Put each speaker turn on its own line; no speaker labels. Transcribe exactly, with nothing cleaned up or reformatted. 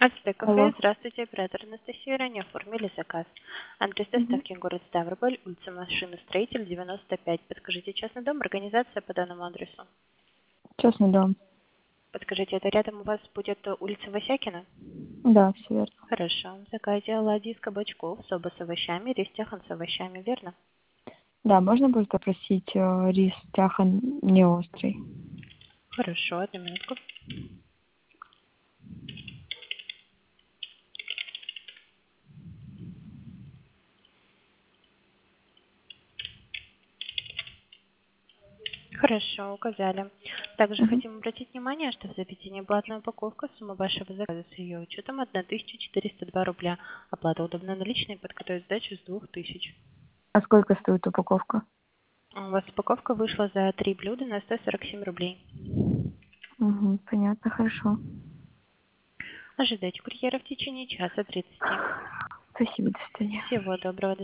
Ацтек
Алло.
кафе. Здравствуйте, оператор Анастасия. Ранее оформили заказ. Адрес
Мгм.
доставки город Ставрополь, улица Машиностроитель, девяносто пять. Подскажите, частный дом, организация по данному адресу.
Частный дом.
Подскажите, это рядом у вас будет э, улица Васякина?
Да, все верно.
Хорошо. В заказе оладьи из кабачков, соба с овощами, рис тяхан с овощами, верно?
Да, можно будет попросить э, рис тяхан не острый?
Хорошо, одну минутку. Хорошо, указали. Также
Мгм.
хотим обратить внимание, что в заведении платная упаковка, сумма вашего заказа с ее учетом тысяча четыреста два рубля. Оплата удобно наличной, подготовить сдачу с двух тысяч.
А сколько стоит упаковка?
У вас упаковка вышла за три блюда на сто сорок семь рублей.
Угу, понятно, хорошо.
Ожидайте курьера в течение часа тридцати.
Спасибо, до свидания.
Всего доброго. До